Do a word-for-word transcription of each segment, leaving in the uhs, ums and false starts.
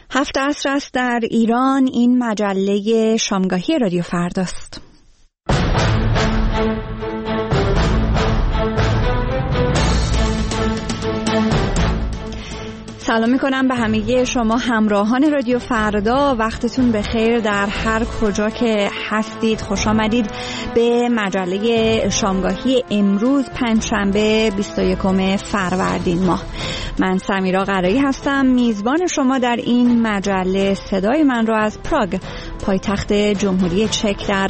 هفت عصر است در ایران. این مجله شامگاهی رادیو فرداست. سلام میکنم به همگی شما همراهان رادیو فردا. وقتتون بخیر در هر کجا که هستید. خوش آمدید به مجله شامگاهی امروز پنجشنبه بیست و یکم فروردین ماه. من سمیرا قرایی هستم، میزبان شما در این مجله. صدای من رو از پراگ، پایتخت جمهوری چک در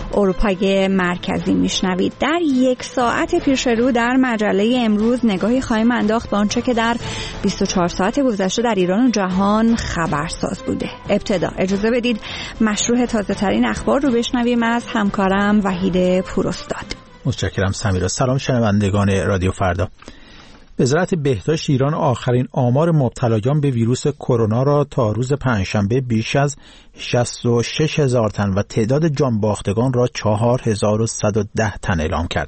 اروپای مرکزی میشنوید. در یک ساعت پیش رو در مجله امروز نگاهی خواهیم انداخت به آنچه که در بیست و چهار ساعت گذشته در ایران و جهان خبرساز بوده. ابتدا اجازه بدید مشروع تازه ترین اخبار رو بشنویم از همکارم وحید پوراستاد. متشکرم سمیرا. سلام شنوندگان رادیو فردا. وزارت بهداشت ایران آخرین آمار مبتلایان به ویروس کرونا را تا روز پنجشنبه بیش از شصت و شش هزار تن و تعداد جان باختگان را چهار هزار و صد و ده تن اعلام کرد.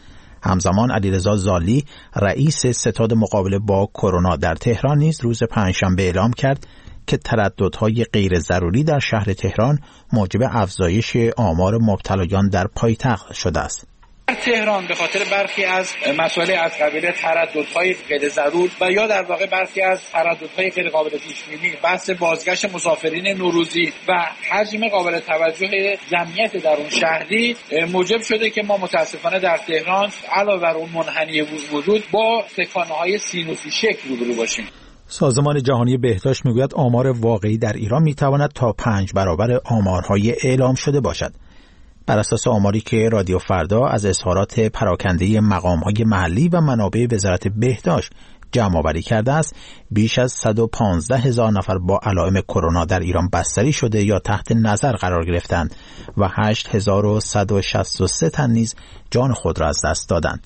همزمان علیرضا زالی رئیس ستاد مقابله با کرونا در تهران نیز روز پنجشنبه اعلام کرد که ترددهای غیر ضروری در شهر تهران موجب افزایش آمار مبتلایان در پایتخت شده است. تهران به خاطر برخی از مسائل از قبیل ترددهای غیر ضرور و یا در واقع برخی از ترددهای غیر قابل پیش بینی، بحث بازگشت مسافرین نوروزی و حجم قابل توجه جمعیت در اون شهری موجب شده که ما متاسفانه در تهران علاوه بر اون منحنی وجود با تکانه‌های سینوسی شکل روبرو باشیم. سازمان جهانی بهداشت میگوید آمار واقعی در ایران میتواند تا پنج برابر آمارهای اعلام شده باشد. بر اساس آماری که رادیو فردا از اظهارات پراکنده مقام‌های محلی و منابع وزارت بهداشت جمع آوری کرده است، بیش از صد و پانزده هزار نفر با علائم کرونا در ایران بستری شده یا تحت نظر قرار گرفتند و هشت هزار و صد و شصت و سه تن نیز جان خود را از دست دادند.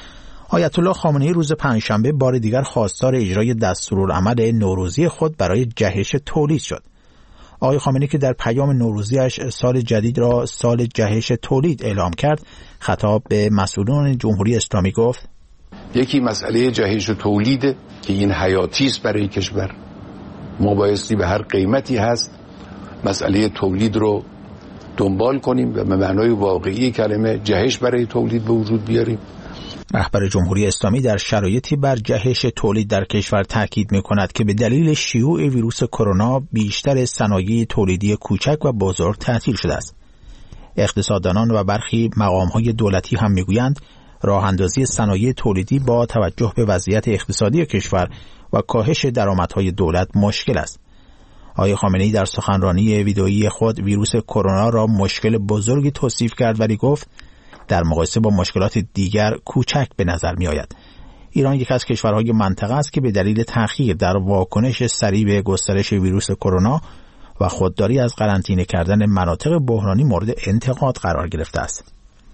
آیت الله خامنه‌ای روز پنجشنبه بار دیگر خواستار اجرای دستورالعمل نوروزی خود برای جهش تولید شد. آقای خامنه‌ای که در پیام نوروزیش سال جدید را سال جهش تولید اعلام کرد، خطاب به مسئولان جمهوری اسلامی گفت: یکی مسئله جهش تولید که این حیاتی است برای کشور. ما بایستی به هر قیمتی هست مسئله تولید رو دنبال کنیم و به معنای واقعی کلمه جهش برای تولید به وجود بیاریم. رهبر جمهوری اسلامی در شرایطی بر جهش تولید در کشور تاکید می‌کند که به دلیل شیوع ویروس کرونا بیشتر صنایع تولیدی کوچک و بزرگ تعطیل شده است. اقتصاددانان و برخی مقام‌های دولتی هم می‌گویند راه‌اندازی صنایع تولیدی با توجه به وضعیت اقتصادی کشور و کاهش درآمدهای دولت مشکل است. آقای خامنه‌ای در سخنرانی ویدئویی خود ویروس کرونا را مشکل بزرگی توصیف کرد، ولی گفت در مقایسه با مشکلات دیگر کوچک به نظر می آید. ایران یک از کشورهای منطقه است که به دلیل تأخیر در واکنش سریع به گسترش ویروس کرونا و خودداری از قرنطینه کردن مناطق بحرانی مورد انتقاد قرار گرفته است.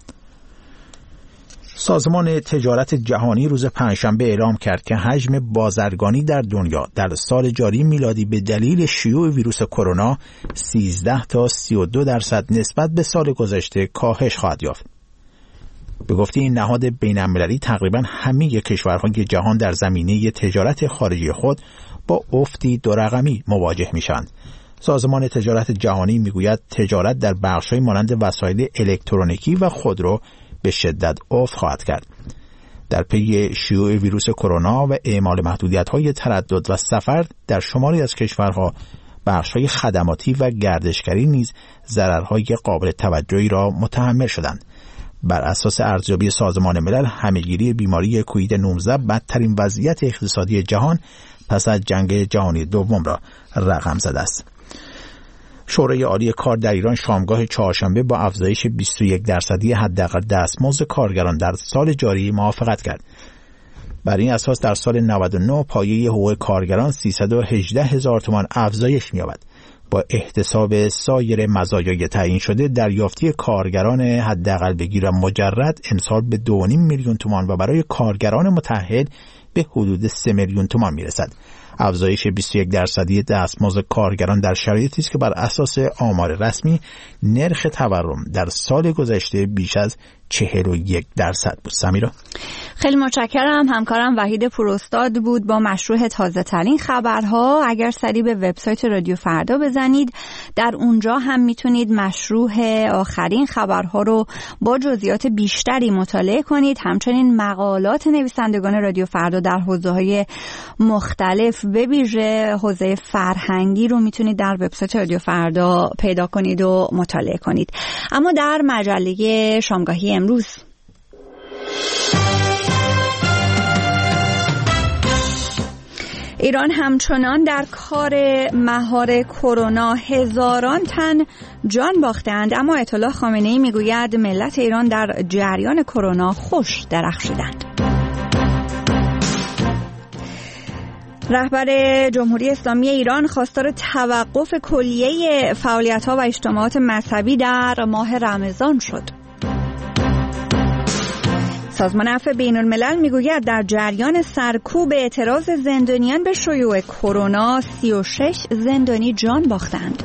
سازمان تجارت جهانی روز پنجشنبه اعلام کرد که حجم بازرگانی در دنیا در سال جاری میلادی به دلیل شیوع ویروس کرونا سیزده تا سی و دو درصد نسبت به سال گذشته کاهش خواهد یافت. به گفته این نهاد بین‌المللی تقریباً همه کشورهای جهان در زمینه تجارت خارجی خود با افتی دو رقمی مواجه میشند. سازمان تجارت جهانی میگوید تجارت در بخش‌های مانند وسایل الکترونیکی و خودرو به شدت افت خواهد کرد. در پی شیوع ویروس کرونا و اعمال محدودیت‌های تردد و سفر در شماری از کشورها، بخش‌های خدماتی و گردشگری نیز ضررهای قابل توجهی را متحمل شدند. بر اساس ارزیابی سازمان ملل، همه‌گیری بیماری کووید نوزده بدترین وضعیت اقتصادی جهان پس از جنگ جهانی دوم را رقم زده است. شورای عالی کار در ایران شامگاه چهارشنبه با افزایش بیست و یک درصدی حداقل دستمزد کارگران در سال جاری موافقت کرد. بر این اساس در سال نود و نه پایه حقوق کارگران سیصد و هجده هزار تومان افزایش می‌یابد. با احتساب سایر مزایای تعیین شده دریافتی کارگران حداقل بگیر مجرد امسال به دو و نیم میلیون تومان و برای کارگران متأهل به حدود سه میلیون تومان میرسد. افزایش بیست و یک درصدی دستمزد کارگران در شرایطی است که بر اساس آمار رسمی نرخ تورم در سال گذشته بیش از چهل و یک درصد بود. سمیرا خیلی متشکرم. همکارم وحید پوراستاد بود با مشروع تازه ترین خبرها. اگر سری به وبسایت رادیو فردا بزنید در اونجا هم میتونید مشروع آخرین خبرها رو با جزئیات بیشتری مطالعه کنید. همچنین مقالات نویسندگان رادیو فردا در حوزه‌های مختلف به ویژه حوزه فرهنگی رو میتونید در وبسایت رادیو فردا پیدا کنید و مطالعه کنید. اما در مجله شامگاهی امروز ایران همچنان در کار مهار کرونا هزاران تن جان باختند، اما آیت الله خامنه‌ای میگوید ملت ایران در جریان کرونا خوش درخشیدند. رهبر جمهوری اسلامی ایران خواستار توقف کلیه فعالیت‌ها و اجتماعات مذهبی در ماه رمضان شد. سازمان عفو بین الملل میگوید در جریان سرکوب اعتراض زندانیان به شیوع کرونا سی و شش زندانی جان باختند.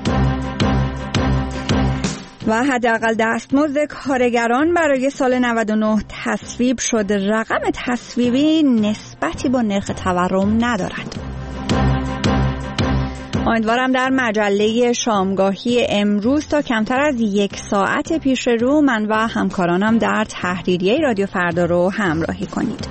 و حداقل دستمزد کارگران برای سال نود و نه تصویب شد. رقم تصویبی نسبتی با نرخ تورم ندارد. امیدوارم در مجله شامگاهی امروز تا کمتر از یک ساعت پیش رو من و همکارانم در تحریریه رادیو فردا رو همراهی کنید.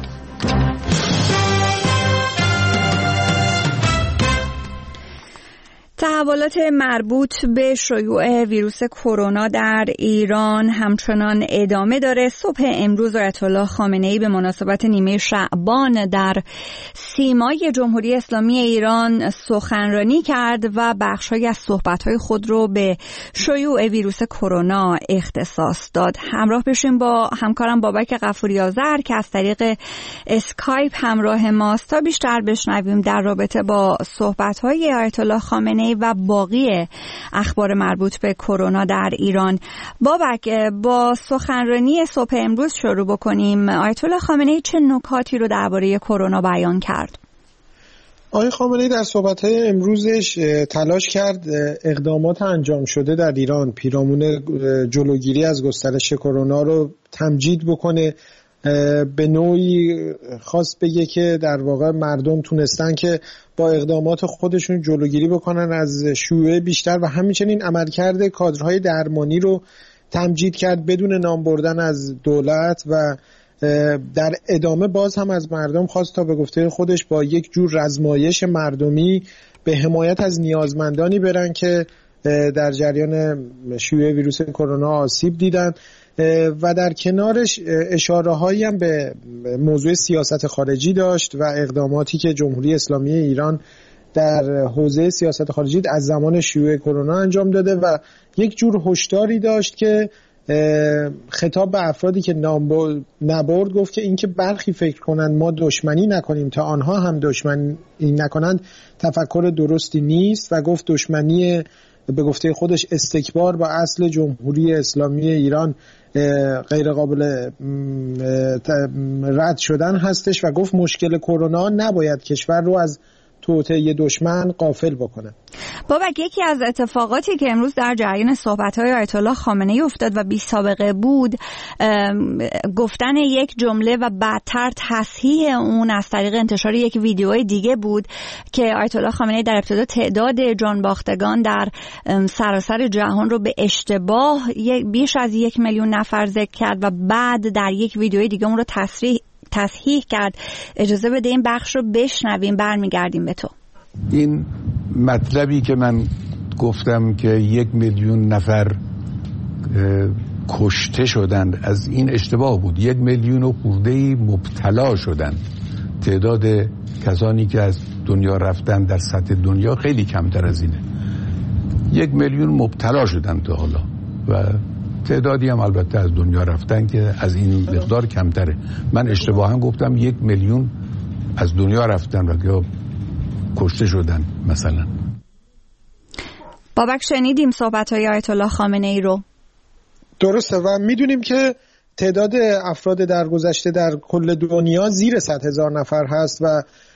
تحولات مربوط به شیوع ویروس کرونا در ایران همچنان ادامه داره. صبح امروز آیت الله خامنه‌ای به مناسبت نیمه شعبان در سیمای جمهوری اسلامی ایران سخنرانی کرد و بخش‌هایی از صحبت‌های خود رو به شیوع ویروس کرونا اختصاص داد. همراه بشیم با همکارم بابک غفوری آذر که از طریق اسکایپ همراه ماست تا بیشتر بشنویم در رابطه با صحبت‌های آیت الله خامنه‌ای و باقی اخبار مربوط به کرونا در ایران. بابک، با سخنرانی صبح امروز شروع بکنیم. آیت الله خامنه‌ای چه نکاتی رو درباره کرونا بیان کرد؟ آقای خامنه‌ای در صحبت‌های امروزش تلاش کرد اقدامات انجام شده در ایران پیرامون جلوگیری از گسترش کرونا رو تمجید بکنه. به نوعی خواست بگه که در واقع مردم تونستن که با اقدامات خودشون جلوگیری بکنن از شیوع بیشتر و همچنین عملکرد کادرهای درمانی رو تمجید کرد بدون نام بردن از دولت و در ادامه باز هم از مردم خواست تا به گفته خودش با یک جور رزمایش مردمی به حمایت از نیازمندانی برن که در جریان شیوع ویروس کرونا آسیب دیدن و در کنارش اشاره هایی هم به موضوع سیاست خارجی داشت و اقداماتی که جمهوری اسلامی ایران در حوزه سیاست خارجی از زمان شیوع کرونا انجام داده و یک جور هشداری داشت که خطاب به افرادی که نام نبرد گفت که اینکه برخی فکر کنند ما دشمنی نکنیم تا آنها هم دشمنی نکنند تفکر درستی نیست و گفت دشمنی به گفته خودش استکبار با اصل جمهوری اسلامی ایران غیر قابل رد شدن هستش و گفت مشکل کرونا نباید کشور رو از توطئه دشمن غافل بکنه. بابک، یکی از اتفاقاتی که امروز در جریان صحبت‌های آیت الله خامنه‌ای افتاد و بی سابقه بود گفتن یک جمله و بعدتر تصحیح اون از طریق انتشار یک ویدیوی دیگه بود که آیت الله خامنه‌ای در ابتدا تعداد جانباختگان در سراسر جهان رو به اشتباه بیش از یک میلیون نفر ذکر کرد و بعد در یک ویدیوی دیگه اون رو تصحیح تصحیح کرد. اجازه بده این بخش رو بشنویم، برمیگردیم به تو. این مطلبی که من گفتم که یک میلیون نفر کشته شدند از این اشتباه بود. یک میلیون و خورده‌ای مبتلا شدند. تعداد کسانی که از دنیا رفتن در سطح دنیا خیلی کمتر از اینه. یک میلیون مبتلا شدند تا حالا و تعدادی هم البته از دنیا رفتن که از این مقدار کمتره. من اشتباها گفتم یک میلیون از دنیا رفتن و یا کشته شدن مثلا. بابک، شنیدیم صحبت‌های آیت الله خامنه‌ای رو. درسته و میدونیم که تعداد افراد درگذشته در کل دنیا زیر صد هزار نفر هست و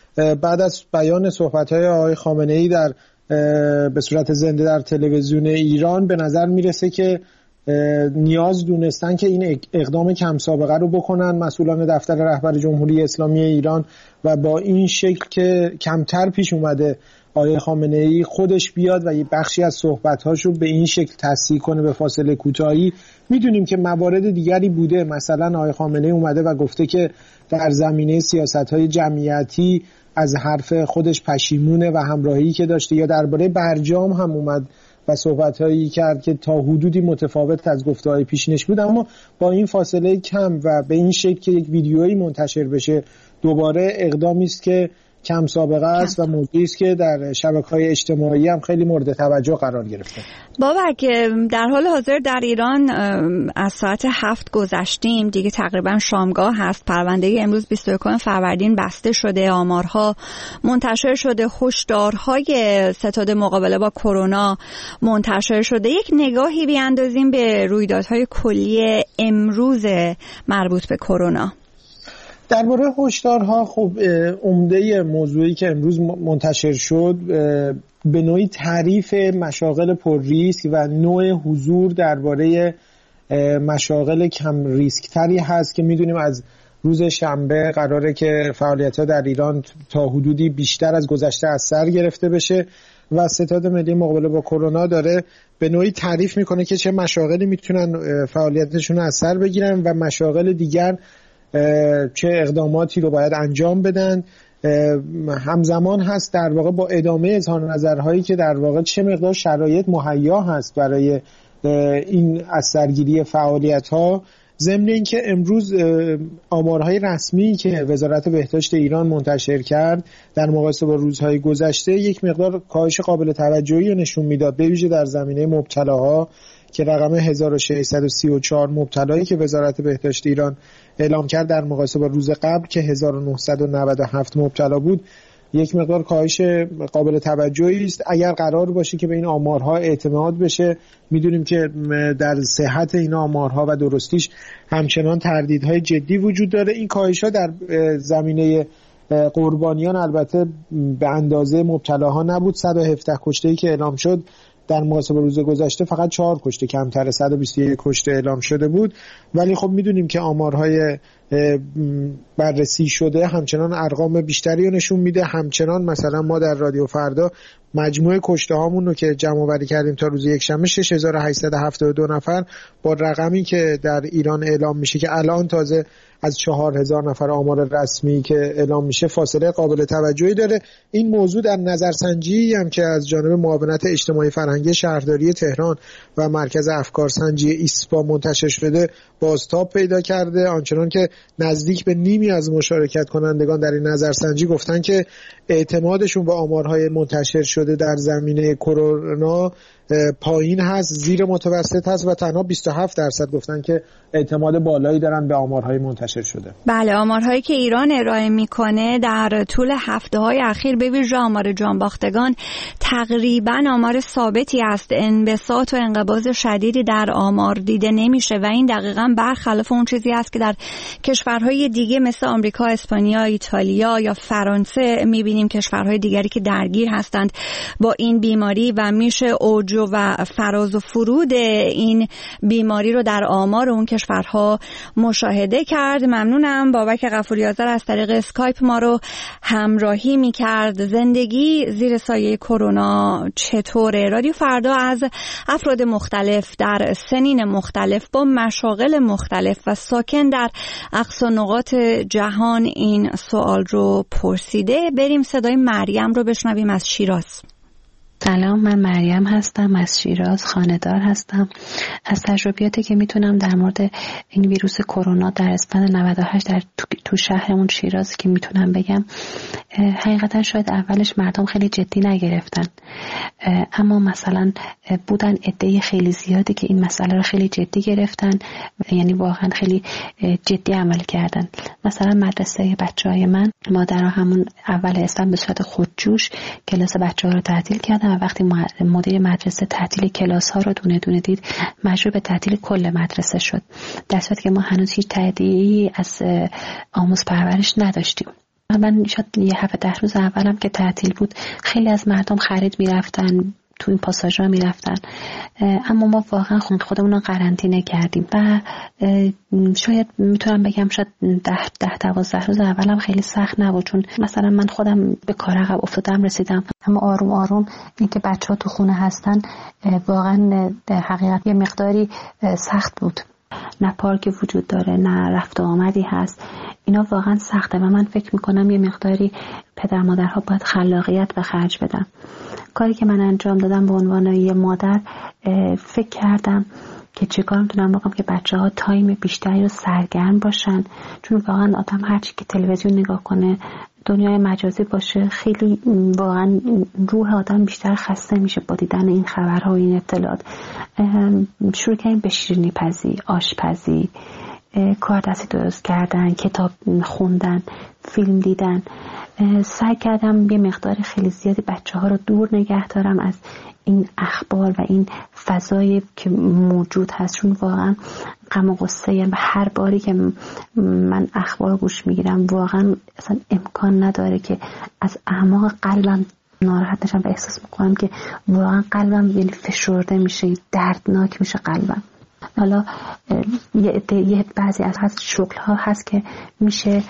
بعد از بیان صحبت‌های آقای خامنه‌ای در به صورت زنده در تلویزیون ایران به نظر میرسه که نیاز دونستن که این اقدام کم سابقه رو بکنن مسئولان دفتر رهبر جمهوری اسلامی ایران و با این شکل که کمتر پیش اومده آقای خامنه‌ای خودش بیاد و یه بخشی از صحبت‌هاشو به این شکل تصحیح کنه به فاصله کوتاهی. میدونیم که موارد دیگری بوده، مثلا آقای خامنه‌ای اومده و گفته که در زمینه سیاست‌های جمعیتی از حرف خودش پشیمونه و همراهی که داشته، یا درباره برجام هم اومد و صحبت‌هایی کرد که تا حدودی متفاوت از گفته‌های پیشینش بود، اما با این فاصله کم و به این شکل که یک ویدیویی منتشر بشه دوباره اقدامی است که کم سابقه است و موضوعی است که در شبکه‌های اجتماعی هم خیلی مورد توجه قرار گرفته. بابک، در حال حاضر در ایران از ساعت هفت گذشتیم، دیگه تقریبا شامگاه هست. پرونده امروز بیست و یکم فروردین بسته شده، آمارها منتشر شده، هشدارهای ستاد مقابله با کرونا منتشر شده. یک نگاهی بیاندازیم به رویدادهای کلی امروز مربوط به کرونا. درباره هشدارها، خب عمده موضوعی که امروز منتشر شد به نوعی تعریف مشاغل پر ریسک و نوع حضور درباره مشاغل کم ریسک تری هست که میدونیم از روز شنبه قراره که فعالیت‌ها در ایران تا حدودی بیشتر از گذشته از سر گرفته بشه و ستاد ملی مقابله با کرونا داره به نوعی تعریف میکنه که چه مشاغلی میتونن فعالیتشون رو از سر بگیرن و مشاغل دیگر چه اقداماتی رو باید انجام بدن. همزمان هست در واقع با ادامه اظهار نظرهایی که در واقع چه مقدار شرایط مهیا هست برای این از سرگیری فعالیت‌ها، ضمن اینکه امروز آمارهای رسمی که وزارت بهداشت ایران منتشر کرد در مقایسه با روزهای گذشته یک مقدار کاهش قابل توجهی رو نشون میداد، به ویژه در زمینه مبتلاها که رقم هزار و ششصد و سی و چهار مبتلایی که وزارت بهداشت ایران اعلام کرد در مقایسه با روز قبل که هزار و نهصد و نود و هفت مبتلا بود یک مقدار کاهش قابل توجهی است. اگر قرار باشه که به این آمارها اعتماد بشه، میدونیم که در صحت این آمارها و درستیش همچنان تردیدهای جدی وجود داره. این کاهش‌ها در زمینه قربانیان البته به اندازه مبتلاها نبود. صد و هفده کشته‌ای که اعلام شد در مقایسه با روز گذشته فقط چهار کشته کمتر، صد و بیست و یک کشته اعلام شده بود، ولی خب میدونیم که آمارهای بررسی شده همچنان ارقام بیشتری رو نشون میده. همچنان مثلا ما در رادیو فردا مجموع کشته هامون رو که جمع آوری کردیم تا روز یکشنبه شش هزار و هشتصد و هفتاد و دو نفر با رقمی که در ایران اعلام میشه که الان تازه از چهار هزار نفر آمار رسمی که اعلام میشه فاصله قابل توجهی داره. این موضوع در نظرسنجی هم که از جانب معاونت اجتماعی فرهنگی شهرداری تهران و مرکز افکارسنجی ایسپا منتشر شده بازتاب پیدا کرده، آنچنان که نزدیک به نیمی از مشارکت کنندگان در این نظرسنجی گفتن که اعتمادشون به آمارهای منتشر شده در زمینه کرونا پایین هست، زیر متوسط هست و تنها بیست و هفت درصد گفتن که اعتماد بالایی دارن به آمارهای منتشر شده. بله، آمارهایی که ایران ارائه میکنه در طول هفته‌های اخیر به ویژه آمار جانباختگان تقریبا آمار ثابتی است. انبساط و انقباض شدیدی در آمار دیده نمیشه و این دقیقاً برخلاف اون چیزی است که در کشورهای دیگه مثل آمریکا، اسپانیا، ایتالیا یا فرانسه میبینیم، کشورهای دیگری که درگیر هستند با این بیماری و میشه اوج و فراز و فرود این بیماری رو در آمار اون کشورها مشاهده کرد. ممنونم. بابک غفوری آذر از طریق اسکایپ ما رو همراهی میکرد. زندگی زیر سایه کرونا چطوره؟ رادیو فردا از افراد مختلف در سنین مختلف با مشاغل مختلف و ساکن در اقصا نقاط جهان این سوال رو پرسیده. بریم صدای مریم رو بشنویم از شیراز. سلام، من مریم هستم از شیراز، خانه‌دار هستم. از تجربیاتی که میتونم در مورد این ویروس کرونا در اسفند نود و هشت در تو شهرمون شیراز که میتونم بگم، حقیقتا شاید اولش مردم خیلی جدی نگرفتن، اما مثلا بودن عده خیلی زیادی که این مسئله رو خیلی جدی گرفتن، یعنی واقعا خیلی جدی عمل کردن. مثلا مدرسه بچه‌های من، مادرها همون اول اسفند به صورت خودجوش کلاس بچه‌ها رو تعطیل کردن و وقتی مدیر مدرسه تعطیل کلاس ها رو دونه دونه دید مجبور به تعطیل کل مدرسه شد، در صورتی که ما هنوز هیچ تاییدیه‌ای از آموز پرورش نداشتیم. من شاید یه هفته ده روز اولم که تعطیل بود خیلی از مردم خرید میرفتن، تو این پاساژها میرفتن، اما ما واقعا خودمون رو قرنطینه کردیم و شاید میتونم بگم شاید ده ده دوازده روز اولم خیلی سخت نبود، چون مثلا من خودم به کار عقب افتادم رسیدم، اما آروم آروم اینکه بچه‌ها تو خونه هستن واقعا در حقیقت یه مقداری سخت بود. نه پارک وجود داره، نه رفت و آمدی هست، اینا واقعا سخته و من فکر میکنم یه مقداری پدر مادرها باید خلاقیت به خرج بدن. کاری که من انجام دادم به عنوان یه مادر، فکر کردم که چیکار میتونم بکنم که بچه‌ها تایم بیشتری رو سرگرم باشن، چون واقعا آدم هرچی که تلویزیون نگاه کنه، دنیای مجازی باشه، خیلی واقعا روح آدم بیشتر خسته میشه با دیدن این خبرها و این اطلاعات. شروع کردیم به شیرینی پزی، آشپزی، کار دستی درست کردن، کتاب خوندن، فیلم دیدن. سعی کردم یه مقدار خیلی زیادی بچه ها رو دور نگه دارم از این اخبار و این فضایی که موجود هست، چون واقعا غم و غصه و هر باری که من اخبار گوش میگیرم واقعا اصلا امکان نداره که از اعماق قلبم ناراحت نشم و احساس میکنم که واقعا قلبم یعنی فشرده میشه، دردناک میشه قلبم. حالا یه بعضی از هست شغل ها هست که میشه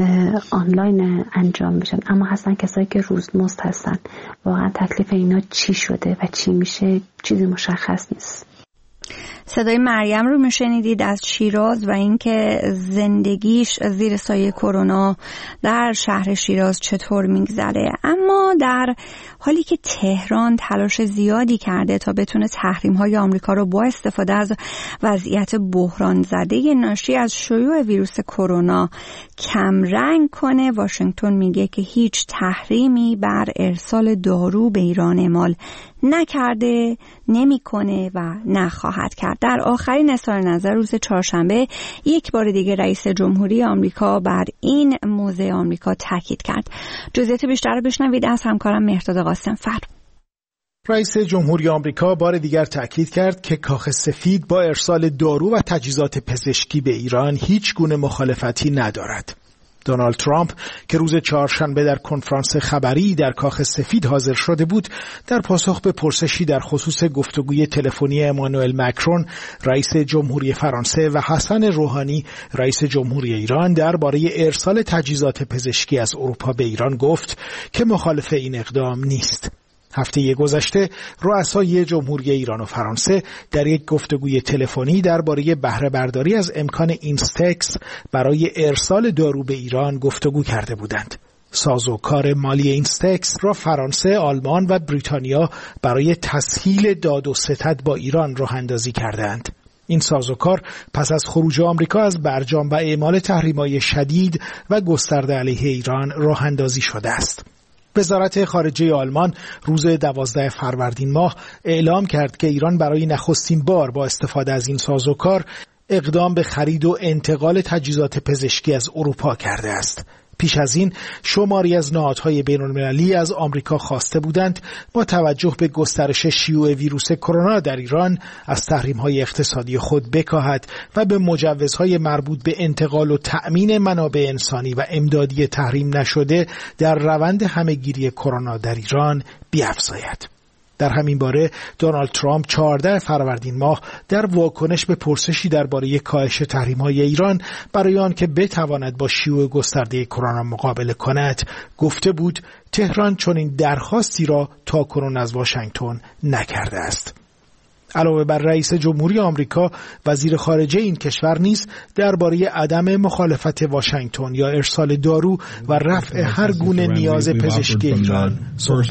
آنلاین انجام میشن، اما هستن کسایی که روزمزد هستن، واقعا تکلیف اینا چی شده و چی میشه چیزی مشخص نیست. صدای مریم رو میشنیدید از شیراز و اینکه زندگیش زیر سایه کرونا در شهر شیراز چطور میگذره. اما در حالی که تهران تلاش زیادی کرده تا بتونه تحریم‌های آمریکا رو با استفاده از وضعیت بحران زده ناشی از شیوع ویروس کرونا کم رنگ کنه، واشنگتن میگه که هیچ تحریمی بر ارسال دارو به ایران اعمال نکرده، نمیکنه و نخواهد کرد. در آخرین اظهار نظر روز چهارشنبه یک بار دیگه رئیس جمهوری آمریکا بر این موضع آمریکا تاکید کرد. جزئیات بیشتر رو بشنوید از همکارم مهرداد قاسم فر. رئیس جمهوری آمریکا بار دیگر تاکید کرد که کاخ سفید با ارسال دارو و تجهیزات پزشکی به ایران هیچ گونه مخالفتی ندارد. دونالد ترامپ که روز چهارشنبه در کنفرانس خبری در کاخ سفید حاضر شده بود، در پاسخ به پرسشی در خصوص گفتگوی تلفنی امانوئل مکرون رئیس جمهوری فرانسه و حسن روحانی رئیس جمهوری ایران درباره ارسال تجهیزات پزشکی از اروپا به ایران گفت که مخالف این اقدام نیست. هفته گذشته رؤسای جمهوری ایران و فرانسه در یک گفتگوی تلفنی درباره بهره برداری از امکان اینستکس برای ارسال دارو به ایران گفتگو کرده بودند. سازوکار مالی اینستکس را فرانسه، آلمان و بریتانیا برای تسهیل داد و ستد با ایران راه اندازی کردند. این سازوکار پس از خروج آمریکا از برجام و اعمال تحریم‌های شدید و گسترده علیه ایران راه اندازی شده است. وزارت خارجه آلمان روز دوازده فروردین ماه اعلام کرد که ایران برای نخستین بار با استفاده از این سازوکار اقدام به خرید و انتقال تجهیزات پزشکی از اروپا کرده است. پیش از این شماری از نهادهای بین‌المللی از آمریکا خواسته بودند با توجه به گسترش شیوع ویروس کرونا در ایران از تحریم‌های اقتصادی خود بکاهد و به مجوزهای مربوط به انتقال و تأمین منابع انسانی و امدادی تحریم نشده در روند همه‌گیری کرونا در ایران بیفزاید. در همین باره دونالد ترامپ چهارده فروردین ماه در واکنش به پرسشی درباره کاهش تحریم‌های ایران برای آن که بتواند با شیوع گسترده کرونا مقابله کند گفته بود تهران چنین درخواستی را تاکنون از واشنگتن نکرده است. علاوه بر رئیس جمهوری آمریکا، وزیر خارجه این کشور نیز درباره عدم مخالفت واشنگتن یا ارسال دارو و رفع هر گونه نیاز پزشکی ایران صحبت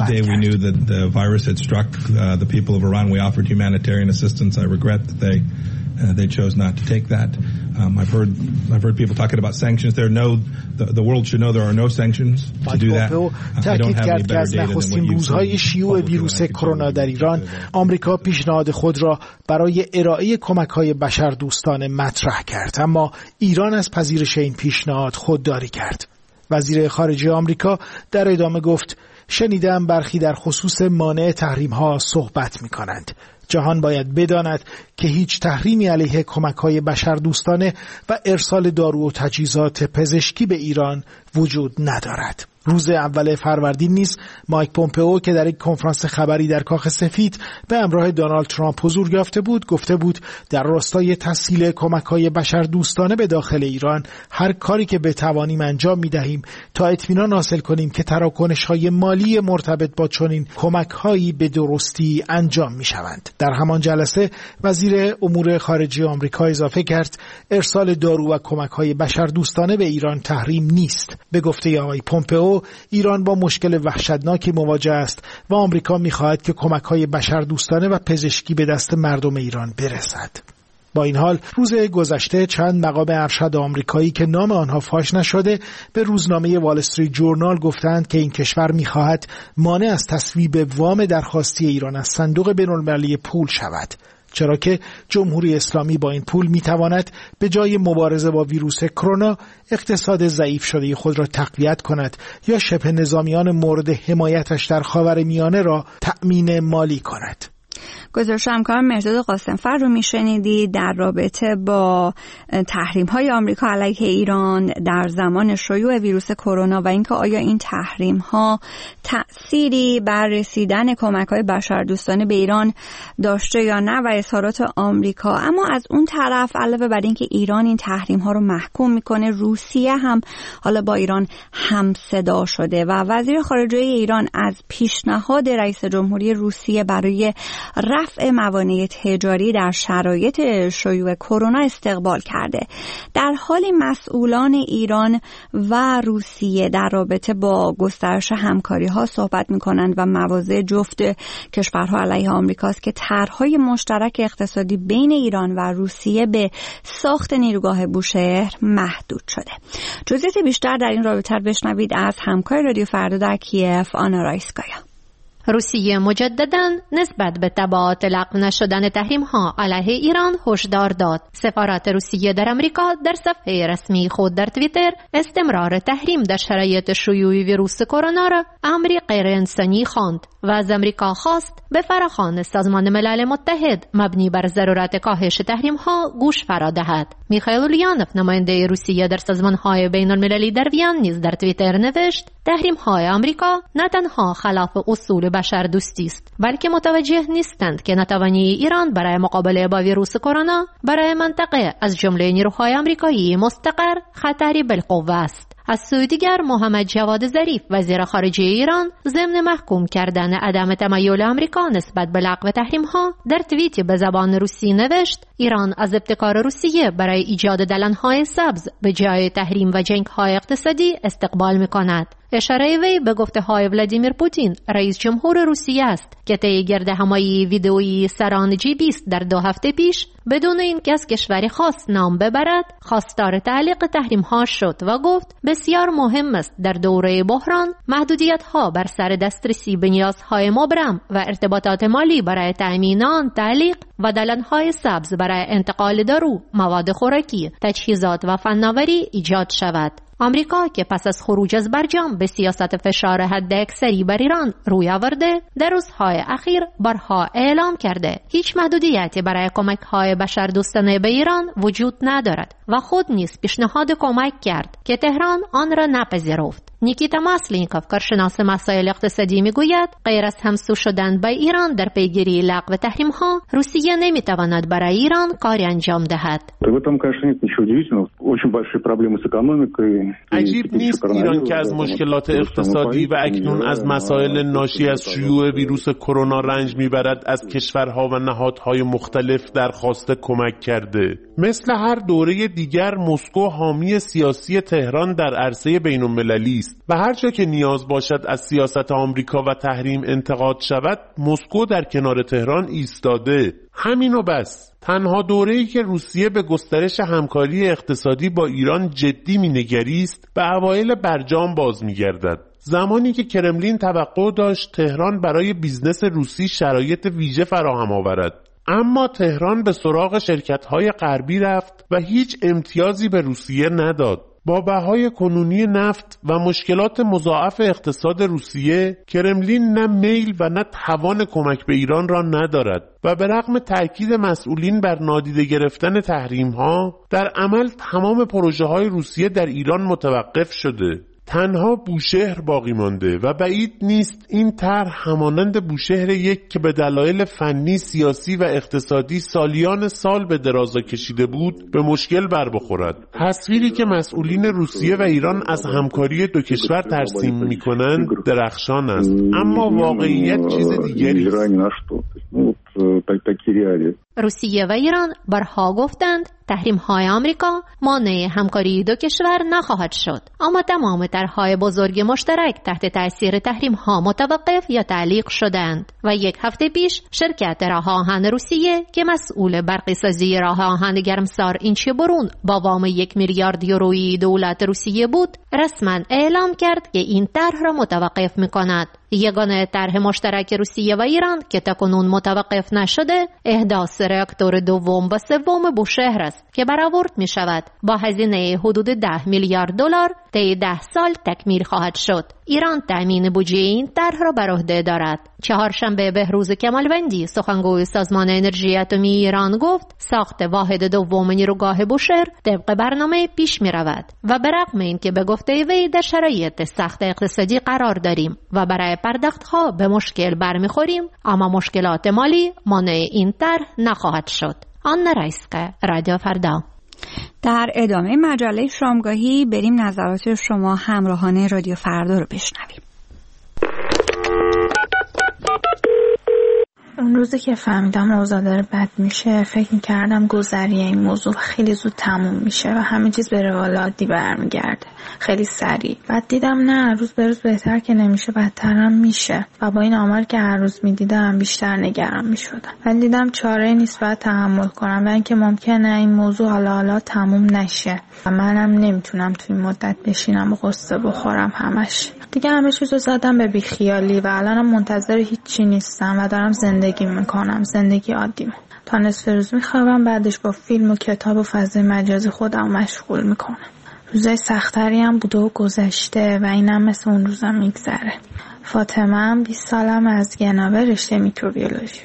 کرد. Uh, they chose not to take that. Um, I've heard I've heard people talking about sanctions. There are no the, the world should know there are no sanctions to do that. I don't have any better data than what you've روزهای شیوع ویروس کرونا در ایران آمریکا پیشنهاد خود را برای ارائه کمک‌های بشردوستانه مطرح کرد، اما ایران از پذیرش این پیشنهاد خودداری کرد. وزیر خارجه آمریکا در ادامه گفت شنیدم برخی در خصوص مانع تحریم ها صحبت می کنند. جهان باید بداند که هیچ تحریمی علیه کمک‌های بشردوستانه و ارسال دارو و تجهیزات پزشکی به ایران وجود ندارد. روز اول فروردین نیز مایک پومپئو که در یک کنفرانس خبری در کاخ سفید به همراه دونالد ترامپ حضور یافته بود، گفته بود در راستای تسهیل کمک‌های بشردوستانه به داخل ایران هر کاری که بتوانیم انجام می‌دهیم تا اطمینان حاصل کنیم که تراکنش‌های مالی مرتبط با چنین کمک‌هایی به درستی انجام می‌شوند. در همان جلسه وزیر امور خارجه آمریکا اضافه کرد ارسال دارو و کمک‌های بشردوستانه به ایران تحریم نیست. به گفته آقای پومپئو ایران با مشکل وحشتناکی مواجه است و آمریکا می‌خواهد که کمک‌های بشردوستانه و پزشکی به دست مردم ایران برسد. با این حال روز گذشته چند مقام ارشد آمریکایی که نام آنها فاش نشده به روزنامه وال استریت جورنال گفتند که این کشور می‌خواهد مانع از تصویب وام درخواستی ایران از صندوق بین‌المللی پول شود، چرا که جمهوری اسلامی با این پول میتواند به جای مبارزه با ویروس کرونا اقتصاد ضعیف شده خود را تقویت کند یا شبه نظامیان مورد حمایتش در خاورمیانه را تأمین مالی کند. گزارش همکار مرداد قاسمفر رو میشنیدی در رابطه با تحریم های آمریکا علیه ایران در زمان شیوع ویروس کرونا و اینکه آیا این تحریم ها تأثیری بر رسیدن کمک های بشردوستانه به ایران داشته یا نه و اظهارات آمریکا. اما از اون طرف علاوه بر اینکه ایران این تحریم ها رو محکوم میکنه، روسیه هم حالا با ایران همصدا شده و وزیر خارجه ایران از پیشنهاد رئیس جمهوری روسیه برای رفع موانع تجاری در شرایط شیوع کرونا استقبال کرده. در حالی مسئولان ایران و روسیه در رابطه با گسترش همکاری ها صحبت می کنند و مواضع جفت کشورها علیه آمریکاست که طرحهای مشترک اقتصادی بین ایران و روسیه به ساخت نیروگاه بوشهر محدود شده. جزئیات بیشتر در این رابطه بشنوید از همکار رادیو فردا در کیف، آنا رایسکایا. روسیه مجدداً نسبت به تبعات لغو نشدن تحریم‌ها علیه ایران هشدار داد. سفارت روسیه در آمریکا در صفحه رسمی خود در توییتر استمرار تحریم در شرایط شیوع ویروس کرونا را امری غیر انسانی خواند و از آمریکا خواست به فراخوان سازمان ملل متحد مبنی بر ضرورت کاهش تحریم‌ها گوش فرا دهد. میخائیل اولیانوف نماینده روسیه در سازمان‌های بین‌المللی در وین نیز در توییتر نوشت تحریم‌های آمریکا نه تنها خلاف اصول بشردوستی است، بلکه متوجه نیستند که ناتوانی ایران برای مقابله با ویروس کرونا برای منطقه از جمله نیروهای آمریکایی مستقر خطری بالقوه است. از سوی دیگر محمد جواد ظریف وزیر خارجه ایران ضمن محکوم کردن عدم تمایل آمریکا نسبت به لغو تحریم‌ها در توییتی به زبان روسی نوشت ایران از ابتکار روسیه برای ایجاد دلن‌های سبز به جای تحریم و جنگ‌های اقتصادی استقبال می‌کند. اشاره وی به گفته‌های ولادیمیر پوتین رئیس جمهور روسیه است که طی گردهمایی ویدئویی سران جی بیست در دو هفته پیش بدون اینکه از کشوری خاص نام ببرد خواستار تعلیق تحریم‌ها شد و گفت بسیار مهم است در دوره بحران محدودیت‌ها بر سر دسترسی به نیازهای مبرم و ارتباطات مالی برای تأمین آن تعلیق و دلن‌های سبز برای انتقال دارو، مواد خوراکی، تجهیزات و فناوری ایجاد شود. آمریکا که پس از خروج از برجام به سیاست فشار حداکثری بر ایران روی آورده، در روزهای اخیر بارها اعلام کرده هیچ محدودیتی برای کمک‌های بشردوستانه به ایران وجود ندارد و خود نیز پیشنهاد کمک کرد که تهران آن را نپذیرفت. نیکیتا ماسلینکوف کارشناس مسائل اقتصادی میگوید غیر از همسو شدن با ایران در پیگیری لغو تحریم‌ها، روسیه نمیتواند برای ایران کاری انجام دهد. عجیب نیست ایران که از مشکلات اقتصادی و اکنون از مسائل ناشی از شیوع ویروس کرونا رنج میبرد از کشورها و نهادهای مختلف درخواست کمک کرده. مثل هر دوره دیگر مسکو حامی سیاسی تهران در عرصه بین‌المللی است و هر جا که نیاز باشد از سیاست آمریکا و تحریم انتقاد شود، مسکو در کنار تهران ایستاده. همین و بس. تنها دوره‌ای که روسیه به گسترش همکاری اقتصادی با ایران جدی می‌نگریست به اوایل برجام باز می‌گردد. زمانی که کرملین توقع داشت تهران برای بیزنس روسی شرایط ویژه فراهم آورد. اما تهران به سراغ شرکت‌های غربی رفت و هیچ امتیازی به روسیه نداد. با بهای کنونی نفت و مشکلات مضاعف اقتصاد روسیه، کرملین نه میل و نه توان کمک به ایران را ندارد و به رغم تأکید مسئولین بر نادیده گرفتن تحریم‌ها، در عمل تمام پروژه‌های روسیه در ایران متوقف شده. تنها بوشهر باقی مانده و بعید نیست این طرح همانند بوشهر یک که به دلایل فنی، سیاسی و اقتصادی سالیان سال به درازا کشیده بود به مشکل بر بخورد. تصویری که مسئولین روسیه و ایران از همکاری دو کشور ترسیم می‌کنند درخشان است، اما واقعیت چیز دیگری است. روسیه و ایران برها گفتند تحریم‌های آمریکا مانع همکاری دو کشور نخواهد شد، اما تمام طرح‌های بزرگ مشترک تحت تأثیر تحریم‌ها متوقف یا تعلیق شدند و یک هفته پیش شرکت راه آهن روسیه که مسئول برقی‌سازی راه آهن گرمسار اینچی برون با وام یک میلیارد یورویی دولت روسیه بود، رسما اعلام کرد که این طرح را متوقف می‌کند. یگانه طرح مشترک روسیه و ایران که تاکنون متوقف نشده، احداث راکتور دوم و سوم بوشهر است که برآورد می شود با هزینه حدود ده میلیارد دلار طی ده سال تکمیل خواهد شد. ایران تأمین بودجه این طرح را بر عهده دارد. چهارشنبه بهروز کمالوندی سخنگوی سازمان انرژی اتمی ایران گفت ساخت واحد دوم نیروگاه بوشهر طبق برنامه پیش می رود و به رغم اینکه به گفته وی در شرایط سخت اقتصادی قرار داریم و برای پرداخت‌ها به مشکل برمیخوریم، اما مشکلات مالی مانع این طرح نخواهد شد. آن رئیسقه رادیو فردا. در ادامه مجله شامگاهی بریم نظرات شما همراهان رادیو فردا رو بشنویم. اون روزی که فهمیدم اوضاع داره بد میشه فکر میکردم گذریه این موضوع خیلی زود تموم میشه و همه چیز به روال عادی برمیگرده خیلی سریع. بعد دیدم نه، روز به روز بهتر که نمیشه بدترم میشه و با این آمار که هر روز میدیدم بیشتر نگران میشدم. ولی دیدم چاره نیست، باید تحمل کنم و اینکه ممکنه این موضوع حالا حالا تموم نشه و منم نمیتونم توی مدت بشینم و قصه بخورم همش. دیگه همه چیزو زدم به بیخیالی و الانم منتظر هیچی نیستم و دارم زندگی میکنم، زندگی عادیمو. تا نصف روز میخوابم، بعدش با فیلم و کتاب و فضای مجازی خودم مشغول میکنم. روزای سختری هم بوده و گذشته و اینم مثل اون روزم میگذره. فاطمه هم بیست سالم از گناوه رشته میکروبیولوژی.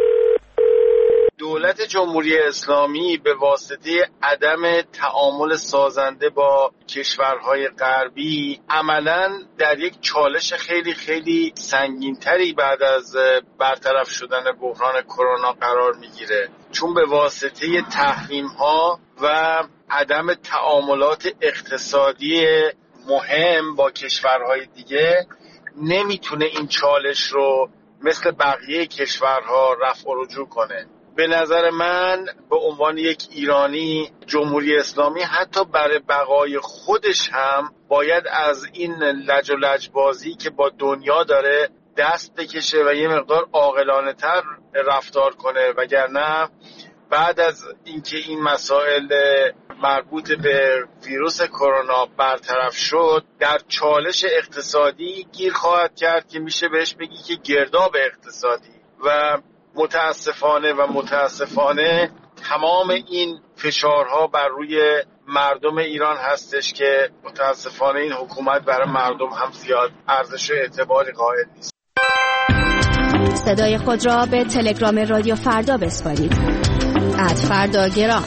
دولت جمهوری اسلامی به واسطه عدم تعامل سازنده با کشورهای غربی عملاً در یک چالش خیلی خیلی سنگین‌تری بعد از برطرف شدن بحران کرونا قرار میگیره، چون به واسطه تحریم‌ها و عدم تعاملات اقتصادی مهم با کشورهای دیگه نمیتونه این چالش رو مثل بقیه کشورها رفع و رجوع کنه. به نظر من به عنوان یک ایرانی، جمهوری اسلامی حتی برای بقای خودش هم باید از این لج و لجبازی که با دنیا داره دست بکشه و یه مقدار عاقلانه تر رفتار کنه، وگرنه بعد از اینکه این مسائل مربوط به ویروس کرونا برطرف شد در چالش اقتصادی گیر خواهد کرد که میشه بهش بگی که گرداب اقتصادی و متاسفانه و متاسفانه تمام این فشارها بر روی مردم ایران هستش که متاسفانه این حکومت برای مردم هم زیاد ارزش و اعتباری قائل نیست. صدای خود را به تلگرام رادیو فردا بسپارید. ات فردا گرام.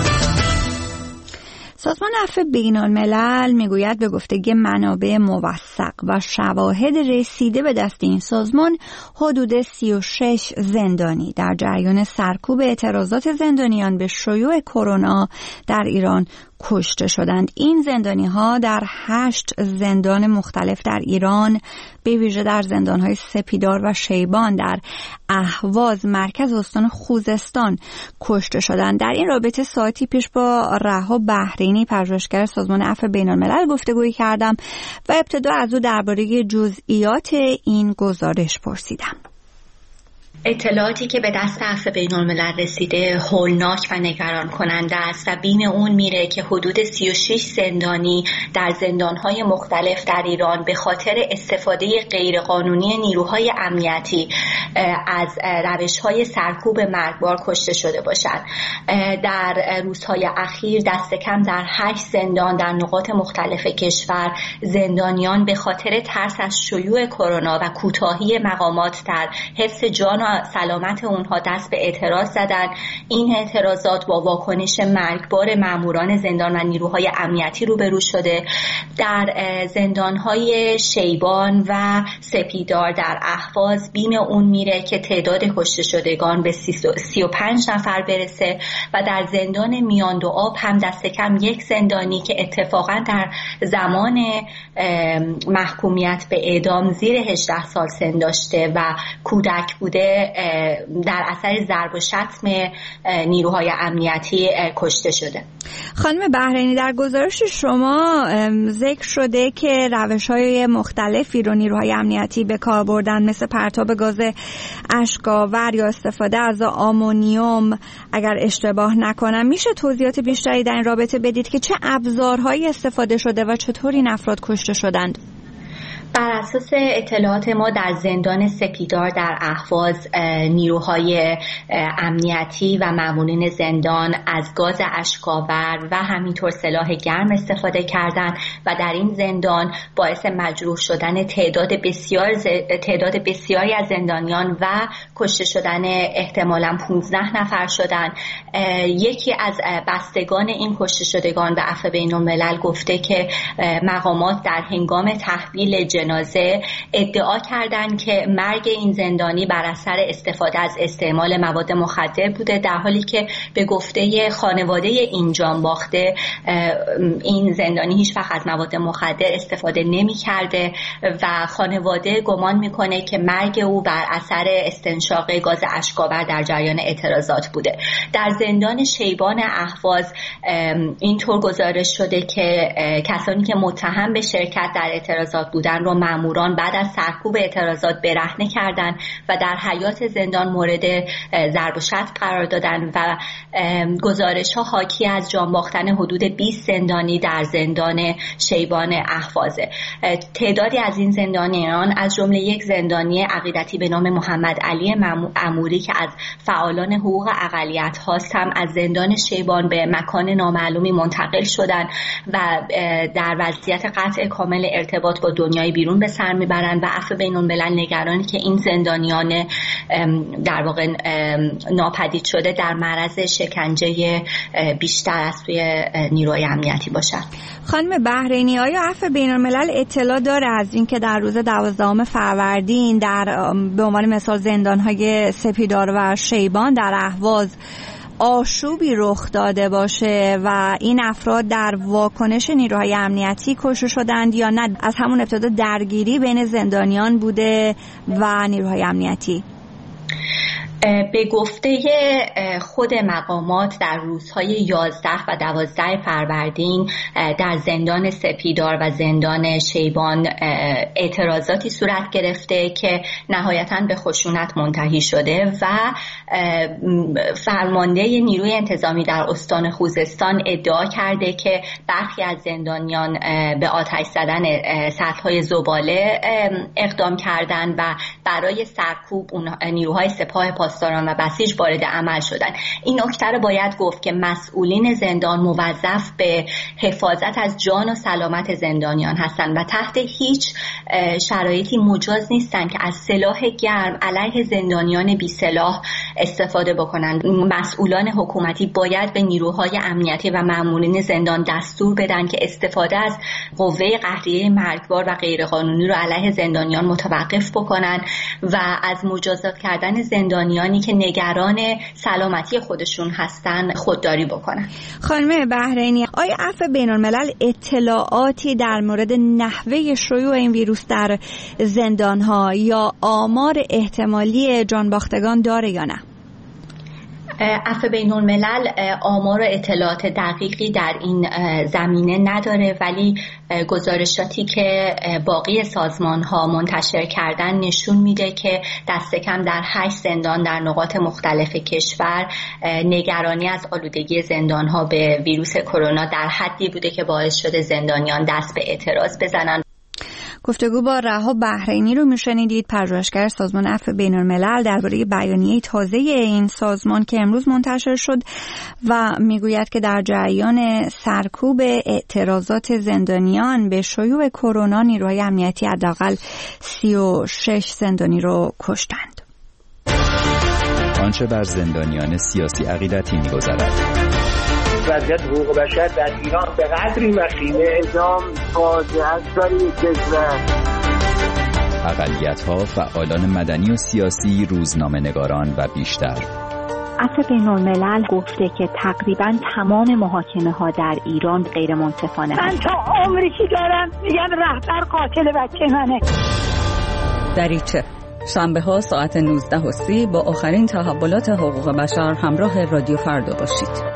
سازمان عفو بین‌الملل میگوید به گفته منابع موثق و شواهد رسیده به دست این سازمان حدود سی و شش زندانی در جریان سرکوب اعتراضات زندانیان به شیوع کرونا در ایران کشته شدند. این زندانی ها در هشت زندان مختلف در ایران، به ویژه در زندان های سپیدار و شیبان در اهواز مرکز استان خوزستان کشته شدند. در این رابطه ساعتی پیش با رها بحرینی پژوهشگر سازمان عفو بین‌الملل گفتگویی کردم و ابتدا از او درباره جزئیات این گزارش پرسیدم. اطلاعاتی که به دست عفو بین‌الملل رسیده هولناک و نگران کننده است و بین اون میره که حدود سی و شش زندانی در زندانهای مختلف در ایران به خاطر استفاده غیرقانونی نیروهای امنیتی از روش‌های سرکوب مرگبار کشته شده باشند. در روزهای اخیر دست کم در هشت زندان در نقاط مختلف کشور زندانیان به خاطر ترس از شیوع کرونا و کوتاهی مقامات در حفظ جان و سلامت اونها دست به اعتراض زدن. این اعتراضات با واکنش مرگبار ماموران زندان و نیروهای امنیتی روبرو شده. در زندانهای شیبان و سپیدار در اهواز بیم اون میره که تعداد کشته شدگان به سی و پنج نفر برسه و در زندان میان دو آب هم دست کم یک زندانی که اتفاقا در زمان محکومیت به اعدام زیر هجده سال سن داشته و کودک بوده در اثر ضرب و شتم نیروهای امنیتی کشته شده. خانم بحرینی، در گزارش شما ذکر شده که روش‌های مختلفی رو نیروهای امنیتی به کار بردن، مثل پرتاب گاز اشک‌آور یا استفاده از آمونیوم اگر اشتباه نکنم. میشه توضیحات بیشتری در این رابطه بدید که چه ابزارهایی استفاده شده و چطور این افراد کشته شدند؟ بر اساس اطلاعات ما در زندان سپیدار در اهواز نیروهای امنیتی و مامورین زندان از گاز اشک‌آور و همینطور سلاح گرم استفاده کردند و در این زندان باعث مجروح شدن تعداد بسیار تعداد بسیاری از زندانیان و کشته شدن احتمالاً پانزده نفر شدند. یکی از بستگان این کشته شدگان به عفو بین‌الملل گفته که مقامات در هنگام تحویل جنازه ادعا کردند که مرگ این زندانی بر اثر استفاده از استعمال مواد مخدر بوده، در حالی که به گفته خانواده این جانباخته این زندانی هیچ وقت از مواد مخدر استفاده نمی کرده و خانواده گمان میکنه که مرگ او بر اثر استنشاق گاز اشک‌آور در جریان اعتراضات بوده. در زندان شیبان اهواز اینطور گزارش شده که کسانی که متهم به شرکت در اعتراضات بودن رو ماموران بعد از سرکوب اعتراضات برهنه کردند و در حیاط زندان مورد ضرب و شتم قرار دادند و گزارش ها حاکی از جان باختن حدود بیست زندانی در زندان شیبان اهوازه. تعدادی از این زندانیان از جمله یک زندانی عقیدتی به نام محمد علی اموری که از فعالان حقوق اقلیت هاست هم از زندان شیبان به مکان نامعلومی منتقل شدند و در وضعیت قطع کامل ارتباط با دنیای بیرون به سر میبرند و عفو بین‌الملل نگرانی که این زندانیان در واقع ناپدید شده در معرض شکنجه بیشتر از سوی نیروی امنیتی باشند. خانم بحرینی، آیا عفو بین‌الملل اطلاع داره از این که در روز دوازدهم فروردین در به عنوان مثال زندان‌های سپیدار و شیبان در اهواز آشوبی رخ داده باشه و این افراد در واکنش نیروهای امنیتی کشته شدند یا نه از همون ابتدا درگیری بین زندانیان بوده و نیروهای امنیتی؟ به گفته خود مقامات در روزهای یازده و دوازده فروردین در زندان سپیدار و زندان شیبان اعتراضاتی صورت گرفته که نهایتاً به خشونت منتهی شده و فرمانده نیروی انتظامی در استان خوزستان ادعا کرده که برخی از زندانیان به آتش زدن سطل‌های زباله اقدام کردند و برای سرکوب نیروهای سپاه پاسداران و بسیج وارد عمل شدند. این نکته رو باید گفت که مسئولین زندان موظف به حفاظت از جان و سلامت زندانیان هستند و تحت هیچ شرایطی مجاز نیستند که از سلاح گرم علیه زندانیان بی سلاح استفاده بکنند. مسئولان حکومتی باید به نیروهای امنیتی و مامورین زندان دستور بدن که استفاده از قوه قهریه مرگبار و غیرقانونی رو علیه زندانیان متوقف بکنن و از مجازات کردن زندانیانی که نگران سلامتی خودشون هستن خودداری بکنن. خانم بحرینی، آیا عفو بین‌الملل اطلاعاتی در مورد نحوه شیوع این ویروس در زندان‌ها یا آمار احتمالی جانباختگان داره یا نه؟ عفو بین الملل آمار و اطلاعات دقیقی در این زمینه نداره، ولی گزارشاتی که باقی سازمان ها منتشر کردن نشون میده که دست کم در هشت زندان در نقاط مختلف کشور نگرانی از آلودگی زندان ها به ویروس کرونا در حدی بوده که باعث شده زندانیان دست به اعتراض بزنن. گفتگو با رها بحرینی رو میشنیدید، پژوهشگر سازمان عفو بین الملل درباره بیانیه تازه این سازمان که امروز منتشر شد و میگوید که در جریان سرکوب اعتراضات زندانیان به شیوع کرونا نیروهای امنیتی حداقل سی و شش زندانی رو کشتند. آنچه بر زندانیان سیاسی عقیدتی می‌گذرد. وضعیت حقوق بشر در ایران به قدری وخیمه اعدام فاجعه است برای کشور. اقلیت‌ها، فعالان مدنی و سیاسی، روزنامه‌نگاران و بیشتر. عفو بین الملل گفته که تقریباً تمام محاکمه‌ها در ایران غیر منصفانه است. من تا عمری که دارم میگم رهبر قاتل بچه منه. دریچه شنبه ها ساعت نوزده و سی با آخرین تحولات حقوق بشر همراه رادیو فردا باشید.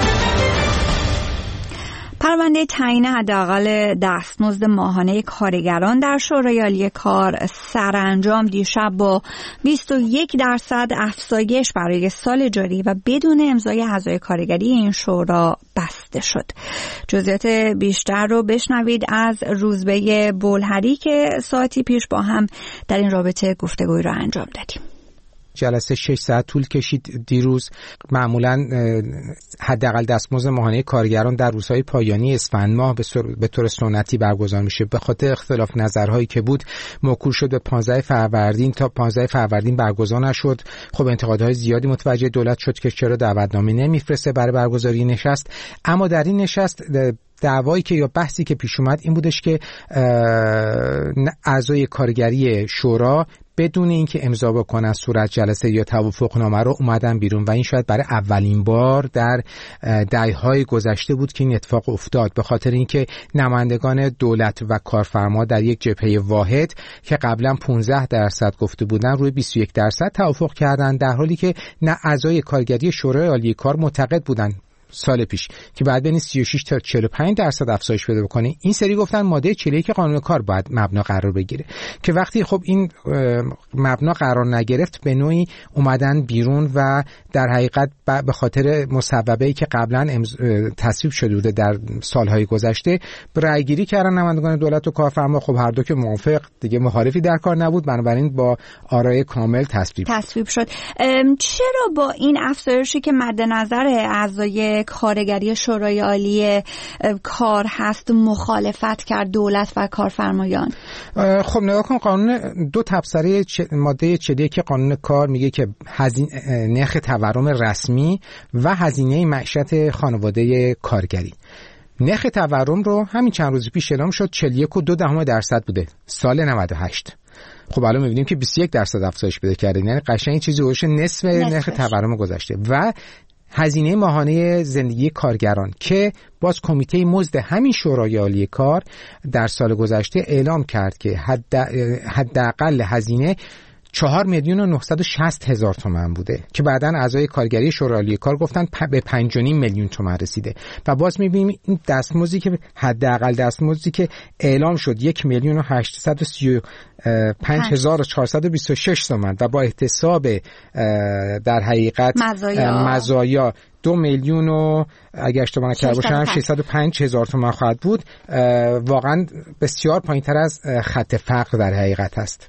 پرونده تعیین حداقل دستمزد ماهانه کارگران در شورای عالی کار سرانجام دیشب با بیست و یک درصد افزایش برای سال جاری و بدون امضای اعضای کارگری این شورا بسته شد. جزئیات بیشتر رو بشنوید از روزبه بولهری که ساعتی پیش با هم در این رابطه گفتگوی رو انجام دادیم. جلسه شش ساعت طول کشید دیروز. معمولا حداقل دستمزد ماهانه کارگران در روزهای پایانی اسفند ماه به طور سنتی برگزار میشه. به خاطر اختلاف نظرهایی که بود موکول شد به پانزده فروردین، تا پانزده فروردین برگزار نشد. خب انتقادهای زیادی متوجه دولت شد که چرا دعوتنامه نمیفرسته برای برگزاری نشست. اما در این نشست دعوایی که یا بحثی که پیش اومد این بودش که اعضای کارگری شورا بدون اینکه امضا بکنن صورت جلسه یا توافقنامه رو اومدن بیرون و این شاید برای اولین بار در دهه‌های گذشته بود که این اتفاق افتاد، به خاطر اینکه نمایندگان دولت و کارفرما در یک جبهه واحد که قبلا پانزده درصد گفته بودن روی بیست و یک درصد توافق کردن، در حالی که نه اعضای کارگری شورای عالی کار معتقد بودن سال پیش که بعد بین سی و شش تا چهل و پنج درصد افزایش بده بکنه. این سری گفتن ماده چهل و یک قانون کار باید مبنا قرار بگیره که وقتی خب این مبنا قرار نگرفت به نوعی اومدن بیرون و در حقیقت به خاطر مسببه‌ای که قبلا تصویب شده بوده در سالهای گذشته رأی گیری کردن نمایندگان دولت و کارفرما. خب هر دو که موافق، دیگه مخالفی در کار نبود، بنابراین با آرای کامل تصویب تصویب شد. چرا با این افزایشی که مد نظر اعضای کارگری شورای عالی کار هست مخالفت کرد دولت و کارفرمایان؟ خب نگاه کن، قانون دو تبصره ماده چهل و یک قانون کار میگه که هزینه نرخ تورم رسمی و هزینه معیشت خانواده کارگری. نرخ تورم رو همین چند روز پیش اعلام شد چهل و یک و دو دهم درصد بوده سال نود و هشت. خب الان می‌بینیم که بیست و یک درصد افزایش پیدا کرده، یعنی قشنگ چیزی هوش نصف نرخ تورم گذشته. و هزینه ماهانه زندگی کارگران که باز کمیته مزد همین شورای عالی کار در سال گذشته اعلام کرد که حداقل هزینه چهار میلیون و نهصد و شصت هزار تومان بوده که بعداً اعضای کارگری شورای عالی کار گفتن به پنج و نیم میلیون تومان رسیده. و باز می‌بینیم این دستمزدی که حداقل دستمزدی که اعلام شد یک میلیون و هشتصد و سی و پنج هزار و چهارصد و بیست و شش تومان و با احتساب در حقیقت مزایا, مزایا دو میلیون و اگر اشتباه نکرده باشم ششصد و پنج هزار تومان خواهد بود. واقعا بسیار پایین‌تر از خط فقر در حقیقت است.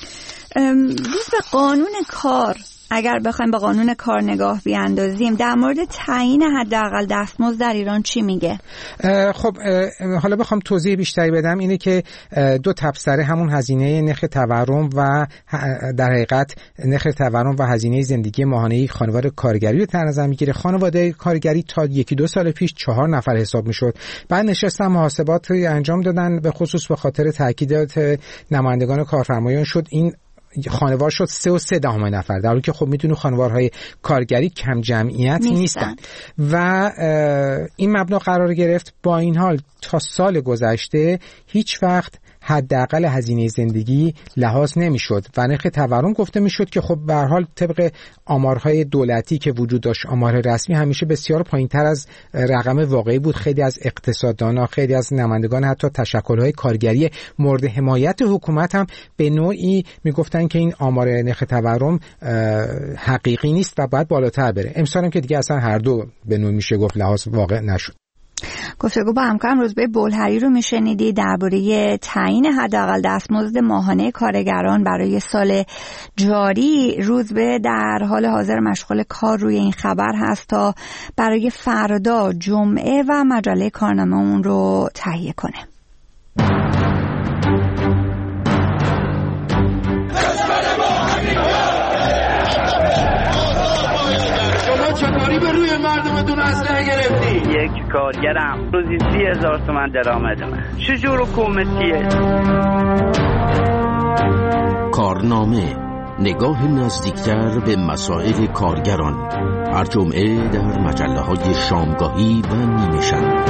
روز به قانون کار، اگر بخوایم به قانون کار نگاه بیاندازیم، در مورد تعیین حداقل دستمزد در ایران چی میگه؟ خب حالا بخوام توضیح بیشتری بدم اینه که دو تبصره همون هزینه نرخ تورم و در حقیقت نرخ تورم و هزینه زندگی ماهانه خانواده کارگری رو در نظر میگیره. خانواده کارگری تا یکی دو سال پیش چهار نفر حساب میشد. بعد نشستن محاسبات انجام دادن، به خصوص به خاطر تاکیدات نمایندگان کارفرمایان شد این خانوار شد سه و سه دهم نفر، در حالی که خب میتونه خانوارهای کارگری کم جمعیت نیستن, نیستن. و این مبنا قرار گرفت. با این حال تا سال گذشته هیچ وقت حداقل هزینه زندگی لحاظ نمیشد و نرخ تورم گفته میشد که خب به هر حال طبق آمارهای دولتی که وجود داشت، آمار رسمی همیشه بسیار پایینتر از رقم واقعی بود. خیلی از اقتصاددانان، خیلی از نمایندگان حتی تشکل‌های کارگری مورد حمایت حکومت هم به نوعی میگفتن که این آمار نرخ تورم حقیقی نیست و باید بالاتر بره. امسال هم که دیگه اصلا هر دو به نوعی میشه گفت لحاظ واقع نشد. گفتگو با همکارم روزبه بلهری رو میشنیدی درباره تعیین حداقل دستمزد ماهانه کارگران برای سال جاری. روزبه در حال حاضر مشغول کار روی این خبر هست تا برای فردا جمعه و مجله کارنامه اون رو تهیه کنه. چطوری به روی مردمتون اسلحه گرفتی؟ یک کارگرم روزی سی هزار تومن درآمدمه. چجور حکومتیه؟ کارنامه، نگاه نزدیکتر به مسائل کارگران، هر جمعه در مجله های شامگاهی و نیمه شب.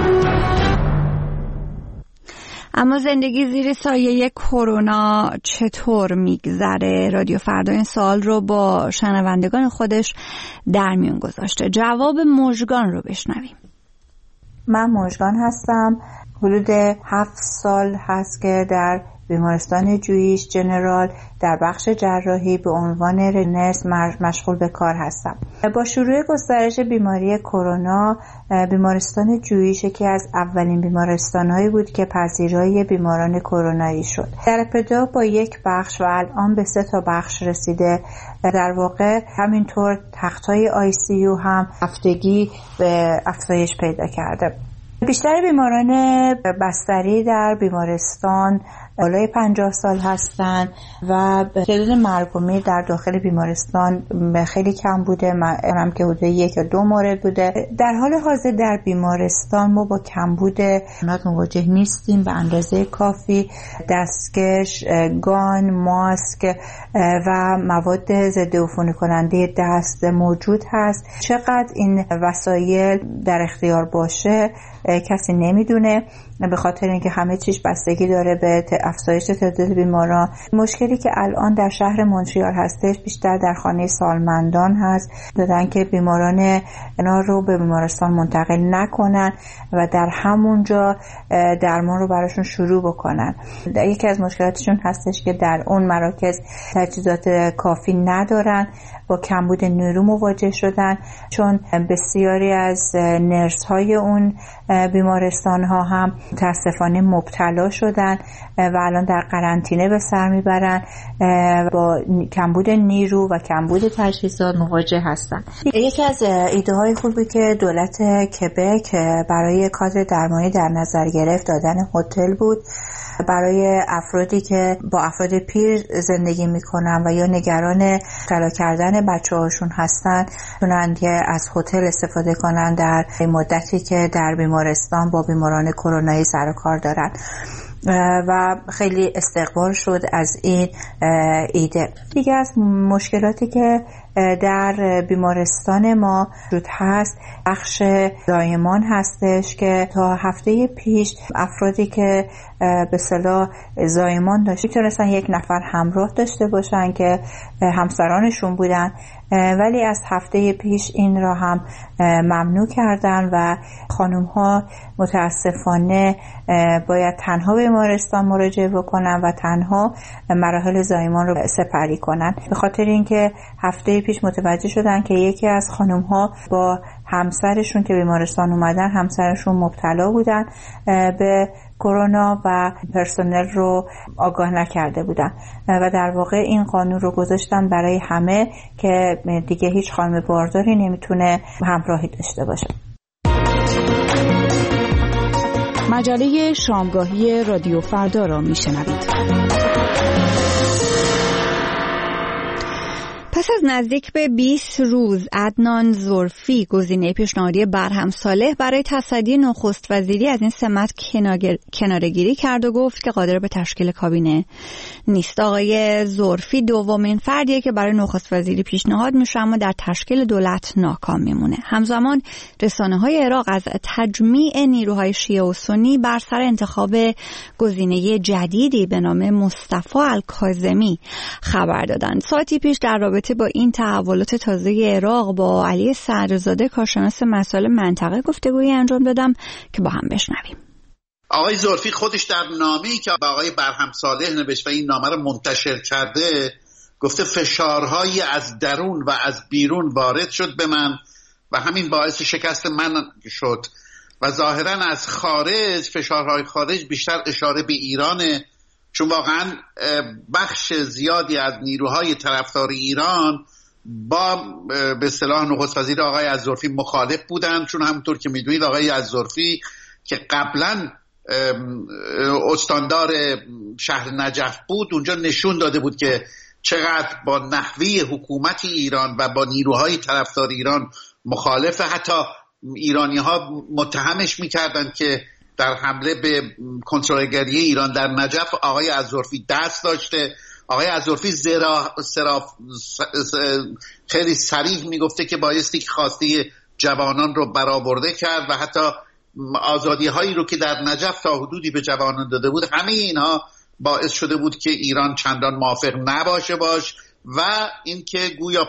اما زندگی زیر سایه کرونا چطور میگذره؟ رادیو فردا این سوال رو با شنوندگان خودش در میون گذاشته. جواب مژگان رو بشنویم. من مژگان هستم. حدود هفت سال هست که در بیمارستان جویش جنرال در بخش جراحی به عنوان نرس مشغول به کار هستم. با شروع گسترش بیماری کرونا، بیمارستان جویش یکی از اولین بیمارستان‌هایی بود که پذیرای بیماران کرونایی شد. در ابتدا با یک بخش و الان به سه تا بخش رسیده. در واقع همینطور تخت‌های آی سی یو هم هفتگی به افزایش پیدا کرده. بیشتر بیماران بستری در بیمارستان بالای پنجاه سال هستند و تعداد مرگ و میر در داخل بیمارستان خیلی کم بوده، هم که حدود یک یا دو مورد بوده. در حال حاضر در بیمارستان ما با کمبود امکانات مواجه نیستیم به اندازه کافی. دستکش، گان، ماسک و مواد ضد عفونی کننده دست موجود هست. چقدر این وسایل در اختیار باشه کسی نمیدونه، به خاطر اینکه همه چیز بستگی داره به افزایش تعداد بیماران. مشکلی که الان در شهر مونتریال هستش بیشتر در خانه سالمندان هست، دادن که بیماران اینا رو به بیمارستان منتقل نکنن و در همونجا درمان رو براشون شروع بکنن. یکی از مشکلاتشون هستش که در اون مراکز تجهیزات کافی ندارن، با کمبود نیرو مواجه شدن، چون بسیاری از نرس های اون بیمارستان ها هم متاسفانه مبتلا شدن و الان در قرنطینه به سر میبرن، با کمبود نیرو و کمبود تجهیزات مواجه هستن. یکی از ایده های خوبی که دولت کبک برای کادر درمانی در نظر گرفت دادن هتل بود برای افرادی که با افراد پیر زندگی میکنن و یا نگران مبتلا کردن بچه هاشون هستن، تونن از هتل استفاده کنن در مدتی که در بیمارستان با بیماران کرونایی سر و کار دارن و خیلی استقبال شد از این ایده. دیگه از مشکلاتی که در بیمارستان ما وجود هست بخش زایمان هستش که تا هفته پیش افرادی که به اصطلاح زایمان داشت میتونستن یک نفر همراه داشته باشن که همسرانشون بودن، ولی از هفته پیش این را هم ممنوع کردن و خانم ها متاسفانه باید تنها به بیمارستان مراجعه بکنن و تنها مراحل زایمان رو سپری کنن، به خاطر اینکه هفته پیش متوجه شدن که یکی از خانم ها با همسرشون که بیمارستان اومدن همسرشون مبتلا بودن به کرونا و پرسنل رو آگاه نکرده بودن و در واقع این قانون رو گذاشتن برای همه که دیگه هیچ خانم بارداری نمیتونه همراهی داشته باشه. مجله شامگاهی رادیو فردا را میشنوید. پس از نزدیک به بیست روز عدنان زرفی گزینه پیشنهادی برهم صالح برای تصدی نخست وزیری از این سمت کناره‌گیری کرد و گفت که قادر به تشکیل کابینه نیست. آقای زرفی دومین فردیه که برای نخست وزیری پیشنهاد میشه اما در تشکیل دولت ناکام میمونه. همزمان رسانه‌های عراق از تجمیع نیروهای شیعه و سنی بر سر انتخاب گزینه جدیدی به نام مصطفی الکاظمی خبر دادند. ساعتی پیش در رابطه با این تحولات تازه عراق با علی سعدزاده کارشناس مسائل منطقه گفتگویی انجام دادم که با هم بشنویم. آقای زرفی خودش در نامه‌ای که با آقای برهم صالح نوشته و این نامه رو منتشر کرده گفته فشارهایی از درون و از بیرون وارد شد به من و همین باعث شکست من شد و ظاهراً از خارج، فشارهای خارج بیشتر اشاره به ایرانه، چون واقعاً بخش زیادی از نیروهای طرفدار ایران با به اصطلاح نخست وزیر آقای الزرفی مخالف بودن، چون همونطور که میدونید آقای الزرفی که قبلاً استاندار شهر نجف بود اونجا نشون داده بود که چقدر با نحوه حکومت ایران و با نیروهای طرفدار ایران مخالفه. حتی ایرانی ها متهمش میکردن که در حمله به کنسولگری ایران در نجف آقای الزرفی دست داشته. آقای الزرفی زرا سراف خیلی صریح میگفته که بایستی که خواسته جوانان رو برآورده کرد و حتی آزادی هایی رو که در نجف تا حدودی به جوانان داده بود، همه اینها باعث شده بود که ایران چندان موافق نباشه باش و اینکه گویا